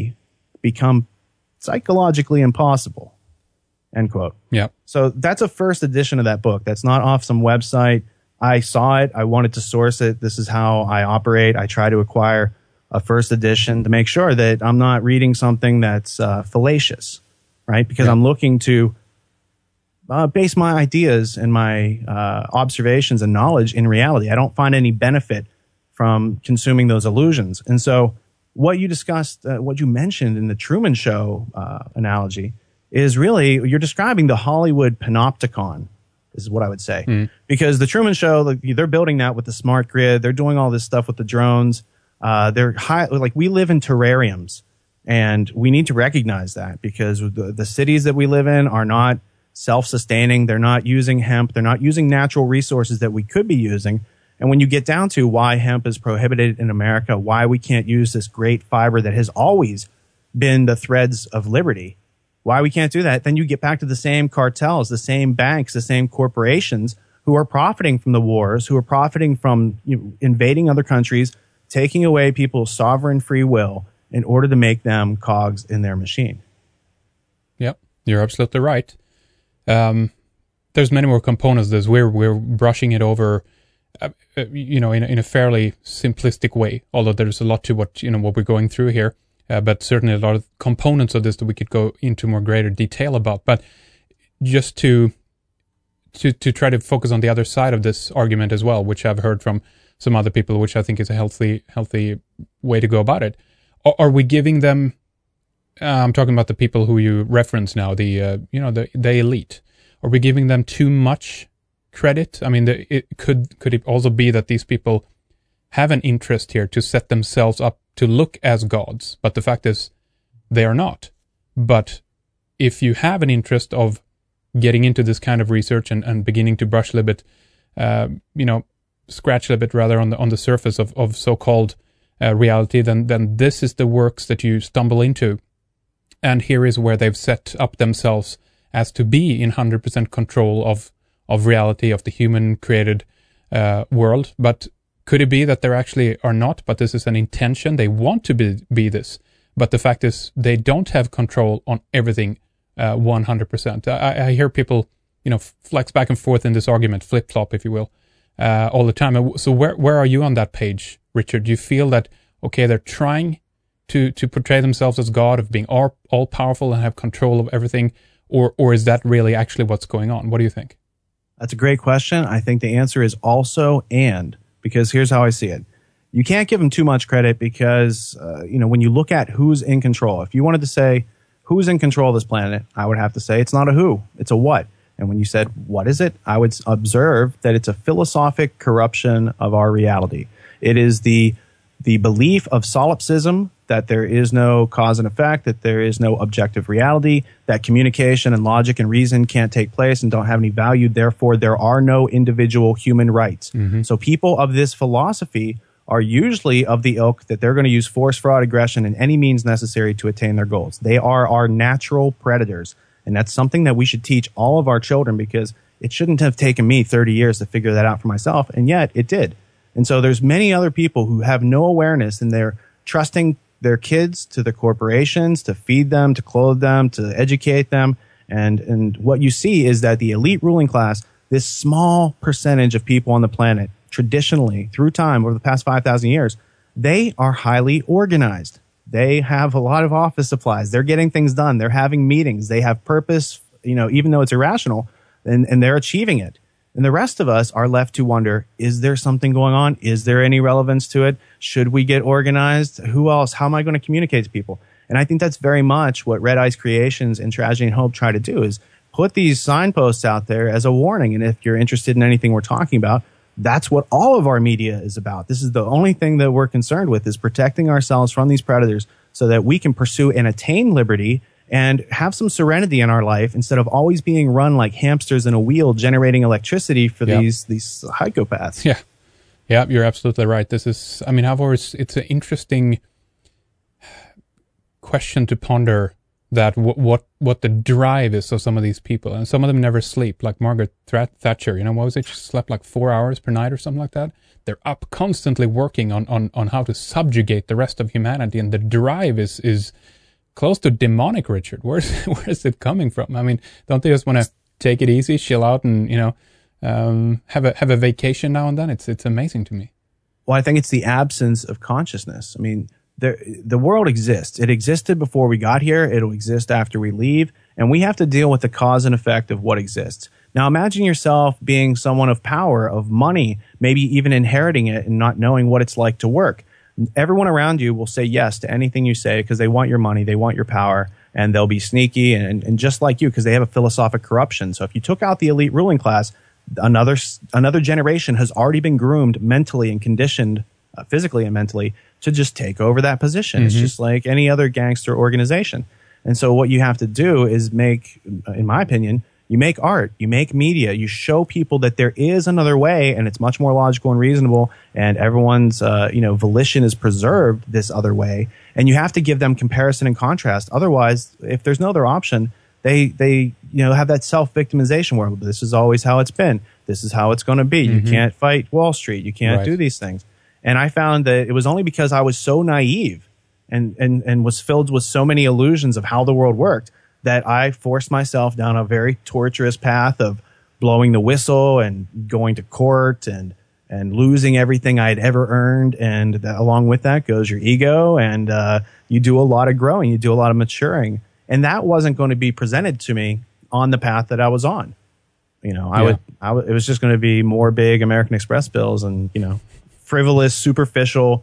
become psychologically impossible. End quote.
Yeah.
So that's a first edition of that book. That's not off some website. I saw it. I wanted to source it. This is how I operate. I try to acquire a first edition to make sure that I'm not reading something that's fallacious, right? Because I'm looking to base my ideas and my observations and knowledge in reality. I don't find any benefit from consuming those illusions. And so what you discussed, what you mentioned in the Truman Show analogy is really, you're describing the Hollywood panopticon, is what I would say. Because the Truman Show, they're building that with the smart grid. They're doing all this stuff with the drones. We live in terrariums, and we need to recognize that, because the cities that we live in are not self-sustaining. They're not using hemp. They're not using natural resources that we could be using. And when you get down to why hemp is prohibited in America, why we can't use this great fiber that has always been the threads of liberty, why we can't do that, then you get back to the same cartels, the same banks, the same corporations who are profiting from the wars, who are profiting from invading other countries, taking away people's sovereign free will in order to make them cogs in their machine. Yep,
you're absolutely right. There's many more components to this. We're brushing it over, in a fairly simplistic way, although there's a lot to what we're going through here. But certainly a lot of components of this that we could go into more greater detail about. But just to try to focus on the other side of this argument as well, which I've heard from some other people, which I think is a healthy way to go about it. Are we giving them? I'm talking about the people who you reference now, the elite. Are we giving them too much credit? I mean, could it also be that these people have an interest here to set themselves up to look as gods, but the fact is they are not. But if you have an interest of getting into this kind of research and beginning to brush a little bit, scratch a little bit rather on the surface of so-called reality, then this is the works that you stumble into. And here is where they've set up themselves as to be in 100% control of reality, of the human-created world. But could it be that they actually are not, but this is an intention? They want to be this, but the fact is they don't have control on everything 100%. I hear people, flex back and forth in this argument, flip-flop, if you will, all the time. So where are you on that page, Richard? Do you feel that, okay, they're trying to portray themselves as God, of being all-powerful and have control of everything, or is that really actually what's going on? What do you think?
That's a great question. I think the answer is also and. Because here's how I see it. You can't give them too much credit because, when you look at who's in control, if you wanted to say who's in control of this planet, I would have to say it's not a who, it's a what. And when you said, what is it? I would observe that it's a philosophic corruption of our reality. It is the the belief of solipsism, that there is no cause and effect, that there is no objective reality, that communication and logic and reason can't take place and don't have any value. Therefore, there are no individual human rights. So people of this philosophy are usually of the ilk that they're going to use force, fraud, aggression, and any means necessary to attain their goals. They are our natural predators. And that's something that we should teach all of our children, because it shouldn't have taken me 30 years to figure that out for myself. And yet it did. And so there's many other people who have no awareness, and they're trusting their kids to the corporations to feed them, to clothe them, to educate them. And what you see is that the elite ruling class, this small percentage of people on the planet, traditionally through time over the past 5,000 years, they are highly organized. They have a lot of office supplies. They're getting things done. They're having meetings. They have purpose, even though it's irrational, and they're achieving it. And the rest of us are left to wonder, is there something going on? Is there any relevance to it? Should we get organized? Who else? How am I going to communicate to people? And I think that's very much what Red Ice Creations and Tragedy and Hope try to do, is put these signposts out there as a warning. And if you're interested in anything we're talking about, that's what all of our media is about. This is the only thing that we're concerned with, is protecting ourselves from these predators so that we can pursue and attain liberty and have some serenity in our life, instead of always being run like hamsters in a wheel generating electricity for these psychopaths.
Yeah, you're absolutely right. This is, it's an interesting question to ponder, that what the drive is of some of these people. And some of them never sleep, like Margaret Thatcher. What was it? She slept like 4 hours per night or something like that. They're up constantly working on how to subjugate the rest of humanity. And the drive is close to demonic, Richard. Where is it coming from? Don't they just want to take it easy, chill out, and have a vacation now and then? It's amazing to me.
Well, I think it's the absence of consciousness. The world exists. It existed before we got here. It'll exist after we leave, and we have to deal with the cause and effect of what exists. Now, imagine yourself being someone of power, of money, maybe even inheriting it and not knowing what it's like to work. Everyone around you will say yes to anything you say because they want your money, they want your power, and they'll be sneaky and just like you, because they have a philosophic corruption. So if you took out the elite ruling class, another generation has already been groomed mentally and conditioned physically and mentally to just take over that position. It's just like any other gangster organization. And so what you have to do is make, in my opinion, you make art, you make media, you show people that there is another way, and it's much more logical and reasonable, and everyone's volition is preserved this other way. And you have to give them comparison and contrast. Otherwise, if there's no other option, they have that self-victimization where this is always how it's been. This is how it's going to be. You can't fight Wall Street. You can't do these things. And I found that it was only because I was so naive and was filled with so many illusions of how the world worked that I forced myself down a very torturous path of blowing the whistle and going to court and losing everything I had ever earned. And along with that goes your ego, and you do a lot of growing, you do a lot of maturing. And that wasn't going to be presented to me on the path that I was on. It was just going to be more big American Express bills and, frivolous, superficial,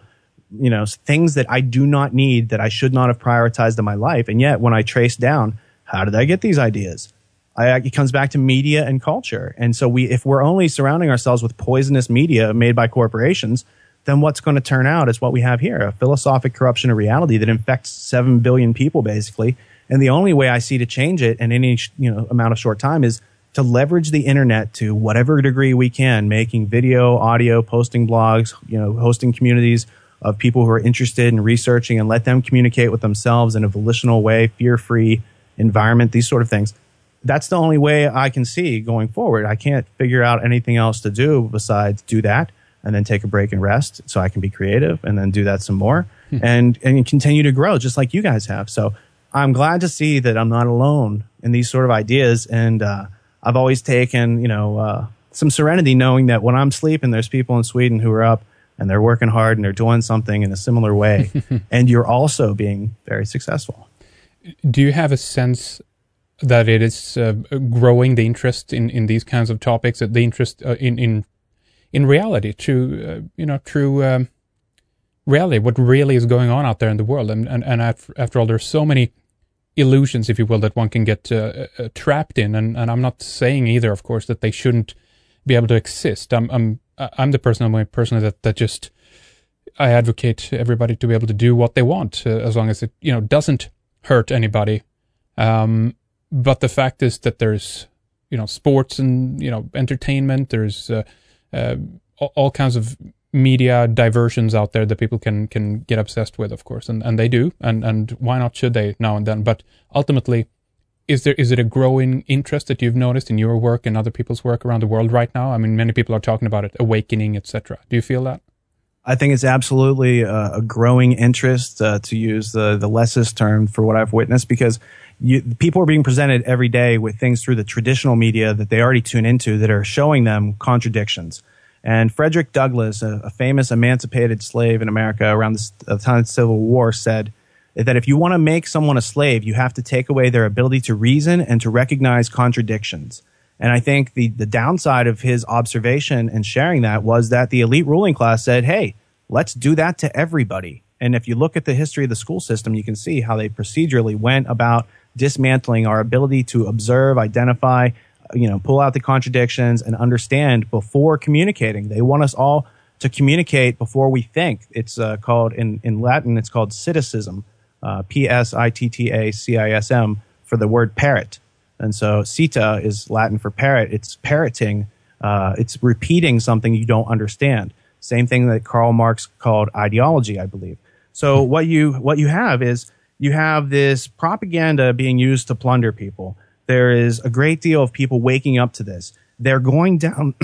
things that I do not need, that I should not have prioritized in my life. And yet when I trace down, how did I get these ideas? It comes back to media and culture. And so if we're only surrounding ourselves with poisonous media made by corporations, then what's going to turn out is what we have here, a philosophic corruption of reality that infects 7 billion people, basically. And the only way I see to change it in any amount of short time is to leverage the internet to whatever degree we can, making video, audio, posting blogs, hosting communities of people who are interested in researching, and let them communicate with themselves in a volitional way, fear-free environment, these sort of things. That's the only way I can see going forward. I can't figure out anything else to do besides do that and then take a break and rest so I can be creative, and then do that some more and continue to grow just like you guys have. So I'm glad to see that I'm not alone in these sort of ideas. And I've always taken, some serenity knowing that when I'm sleeping, there's people in Sweden who are up and they're working hard and they're doing something in a similar way. And you're also being very successful.
Do you have a sense that it is growing, the interest in these kinds of topics, the interest in reality, true reality, what really is going on out there in the world? And after all, there's so many illusions, if you will, that one can get trapped in. And I'm not saying either, of course, that they shouldn't be able to exist. I'm the person personally that just I advocate everybody to be able to do what they want as long as it, doesn't hurt anybody. But the fact is that there's, sports and, entertainment. There's all kinds of media diversions out there that people can get obsessed with, of course, and they do. And why not should they now and then? But ultimately, is it a growing interest that you've noticed in your work and other people's work around the world right now? I mean, many people are talking about it, awakening, etc. Do you feel that?
I think it's absolutely a growing interest, to use the lessest term for what I've witnessed, because people are being presented every day with things through the traditional media that they already tune into that are showing them contradictions. And Frederick Douglass, a famous emancipated slave in America around the time of the Civil War, said that if you want to make someone a slave, you have to take away their ability to reason and to recognize contradictions. And I think the downside of his observation and sharing that was that the elite ruling class said, hey, let's do that to everybody. And if you look at the history of the school system, you can see how they procedurally went about dismantling our ability to observe, identify, pull out the contradictions and understand before communicating. They want us all to communicate before we think. It's called, in Latin, it's called citicism, P-S-I-T-T-A-C-I-S-M, for the word parrot. And so cita is Latin for parrot. It's parroting. It's repeating something you don't understand. Same thing that Karl Marx called ideology, I believe. So what you have is you have this propaganda being used to plunder people. There is a great deal of people waking up to this. They're going down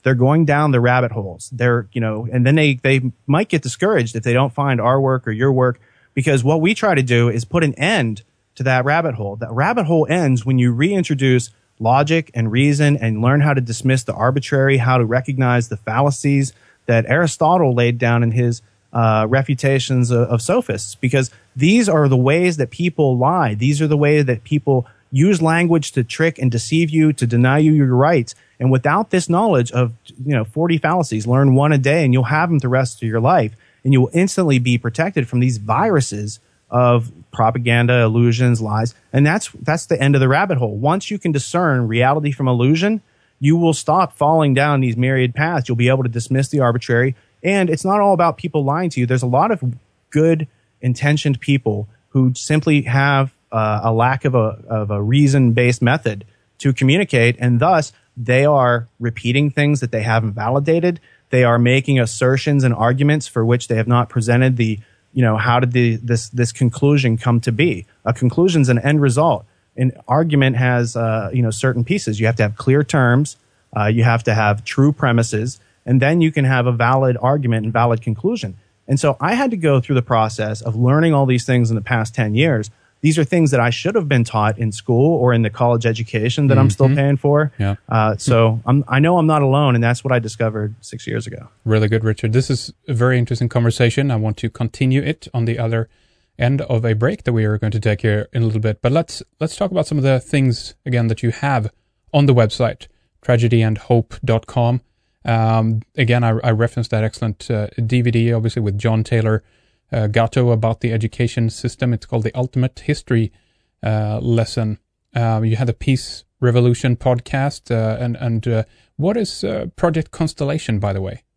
the rabbit holes. And then they might get discouraged if they don't find our work or your work, because what we try to do is put an end to that rabbit hole. That rabbit hole ends when you reintroduce logic and reason and learn how to dismiss the arbitrary, how to recognize the fallacies that Aristotle laid down in his refutations of sophists, because these are the ways that people lie. These are the ways that people use language to trick and deceive you, to deny you your rights. And without this knowledge of 40 fallacies, learn one a day and you'll have them the rest of your life. And you will instantly be protected from these viruses of propaganda, illusions, lies. And that's the end of the rabbit hole. Once you can discern reality from illusion, you will stop falling down these myriad paths. You'll be able to dismiss the arbitrary. And it's not all about people lying to you. There's a lot of good intentioned people who simply have a lack of a reason-based method to communicate, and thus they are repeating things that they haven't validated. They are making assertions and arguments for which they have not presented how did this conclusion come to be? A conclusion is an end result. An argument has certain pieces. You have to have clear terms. You have to have true premises, and then you can have a valid argument and valid conclusion. And so I had to go through the process of learning all these things in the past 10 years. These are things that I should have been taught in school or in the college education that I'm still paying for. Yeah. So I know I'm not alone, and that's what I discovered 6 years ago.
Really good, Richard. This is a very interesting conversation. I want to continue it on the other end of a break that we are going to take here in a little bit. But let's talk about some of the things, again, that you have on the website, tragedyandhope.com. Again, I referenced that excellent DVD, obviously, with John Taylor Gatto about the education system. It's called The Ultimate History Lesson. You had the Peace Revolution podcast. And what is Project Constellation, by the way?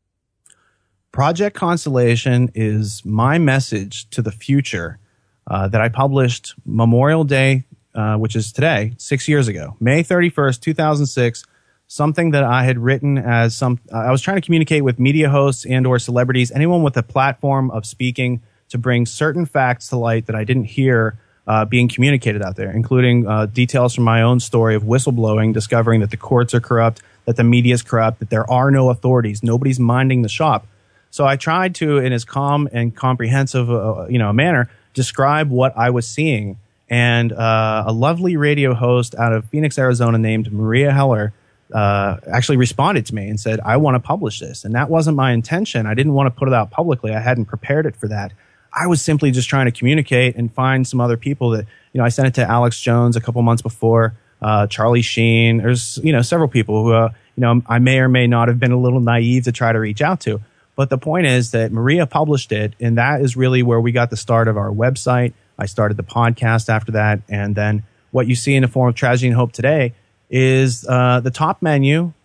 Project Constellation is my message to the future that I published Memorial Day, which is today, 6 years ago, May 31st, 2006. Something that I had written as I was trying to communicate with media hosts and or celebrities, anyone with a platform of speaking, to bring certain facts to light that I didn't hear being communicated out there, including details from my own story of whistleblowing, discovering that the courts are corrupt, that the media is corrupt, that there are no authorities, nobody's minding the shop. So I tried to, in as calm and comprehensive a manner, describe what I was seeing. And a lovely radio host out of Phoenix, Arizona, named Maria Heller, actually responded to me and said, I want to publish this. And that wasn't my intention. I didn't want to put it out publicly. I hadn't prepared it for that. I was simply just trying to communicate and find some other people that, I sent it to Alex Jones a couple months before, Charlie Sheen. There's, several people who, I may or may not have been a little naive to try to reach out to. But the point is that Maria published it, and that is really where we got the start of our website. I started the podcast after that. And then what you see in the form of Tragedy and Hope today is the top menu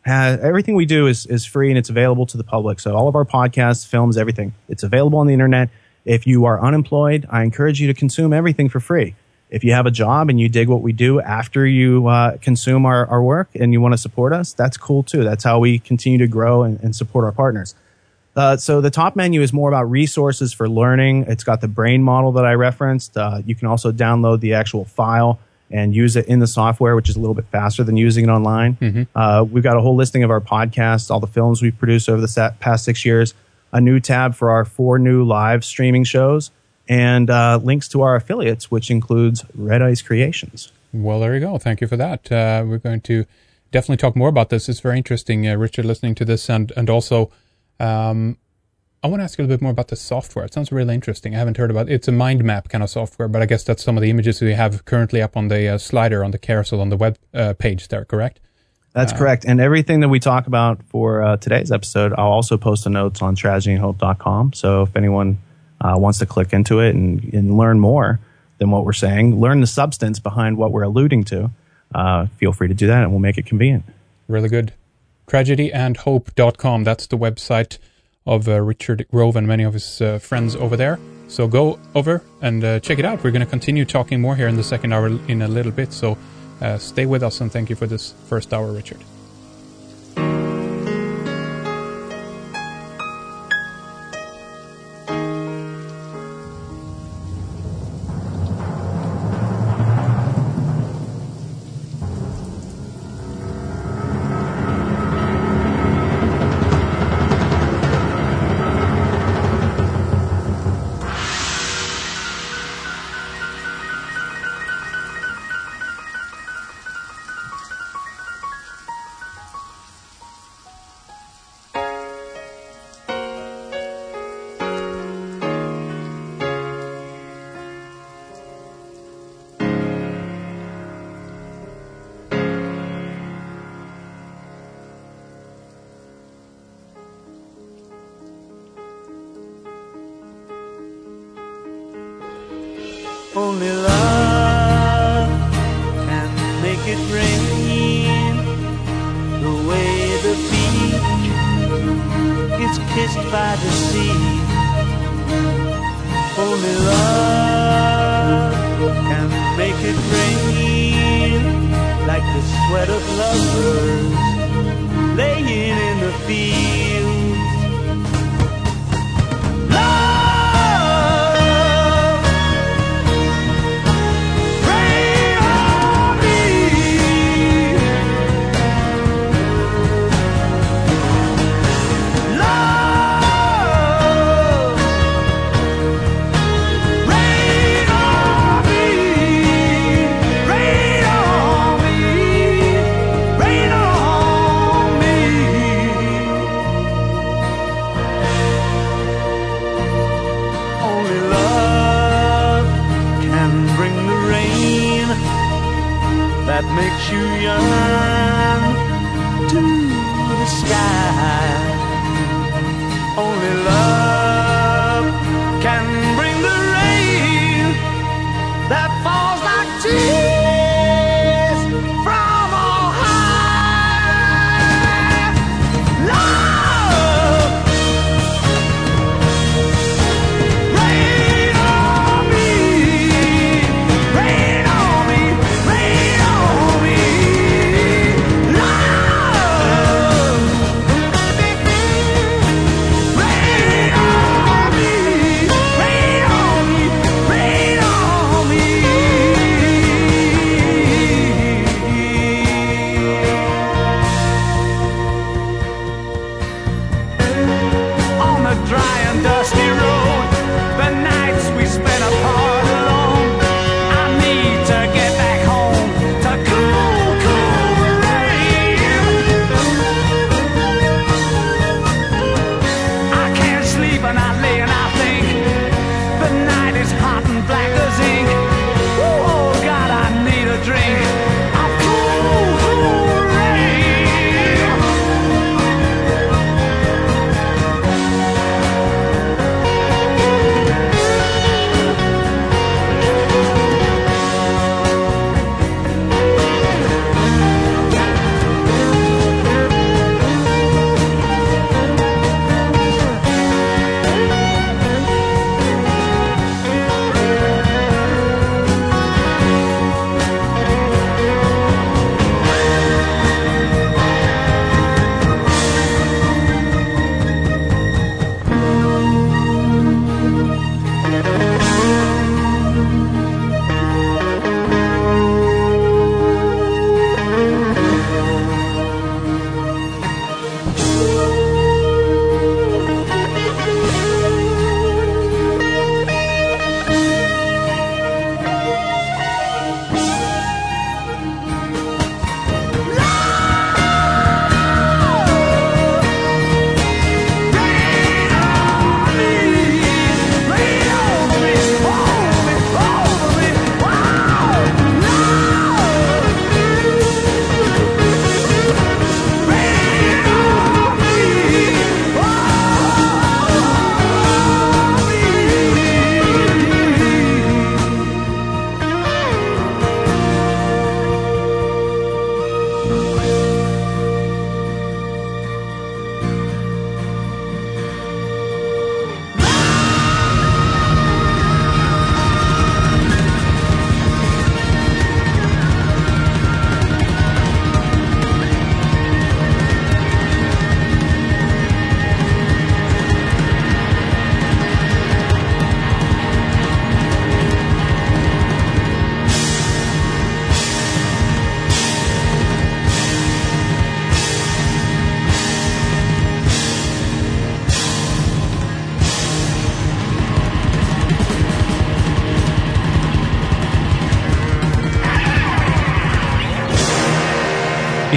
everything we do is free and it's available to the public. So all of our podcasts, films, everything, it's available on the internet. If you are unemployed, I encourage you to consume everything for free. If you have a job and you dig what we do after you consume our work and you want to support us, that's cool too. That's how we continue to grow and support our partners. So the top menu is more about resources for learning. It's got the brain model that I referenced. You can also download the actual file and use it in the software, which is a little bit faster than using it online. Mm-hmm. We've got a whole listing of our podcasts, all the films we've produced over the past 6 years, a new tab for our 4 new live streaming shows, and links to our affiliates, which includes Red Ice Creations.
Well, there you go. Thank you for that. We're going to definitely talk more about this. It's very interesting, Richard, listening to this. And also, I want to ask you a little bit more about the software. It sounds really interesting. I haven't heard about it. It's a mind map kind of software, but I guess that's some of the images we have currently up on the slider, on the carousel, on the web page there, correct?
That's correct. And everything that we talk about for today's episode, I'll also post the notes on tragedyandhope.com. So if anyone wants to click into it and learn more than what we're saying, learn the substance behind what we're alluding to, feel free to do that and we'll make it convenient.
Really good. Tragedyandhope.com. That's the website of Richard Grove and many of his friends over there. So go over and check it out. We're going to continue talking more here in the second hour in a little bit. So stay with us and thank you for this first hour, Richard.
Only love can make it rain, the way the beach is kissed by the sea. Only love can make it rain, like the sweat of lovers laying in the fields.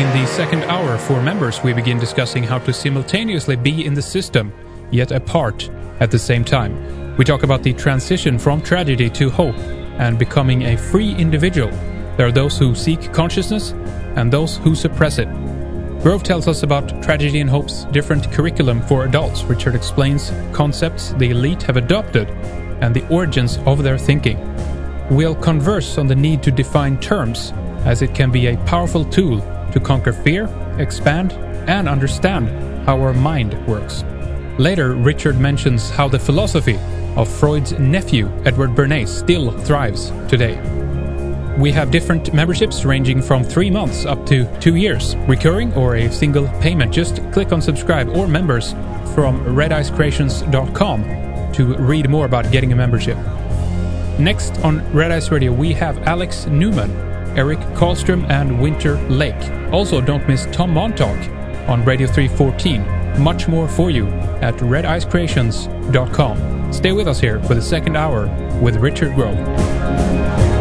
In the second hour for members, we begin discussing how to simultaneously be in the system, yet apart at the same time. We talk about the transition from tragedy to hope and becoming a free individual. There are those who seek consciousness and those who suppress it. Grove tells us about Tragedy and Hope's different curriculum for adults. Richard explains concepts the elite have adopted and the origins of their thinking. We'll converse on the need to define terms, as it can be a powerful tool to conquer fear, expand, and understand how our mind works. Later, Richard mentions how the philosophy of Freud's nephew, Edward Bernays, still thrives today. We have different memberships ranging from 3 months up to 2 years, recurring or a single payment. Just click on subscribe or members from redicecreations.com to read more about getting a membership. Next on Red Ice Radio, we have Alex Newman, Eric Karlström, and Winter Lake. Also, don't miss Tom Montauk on Radio 314. Much more for you at redicecreations.com. Stay with us here for the second hour with Richard Grove.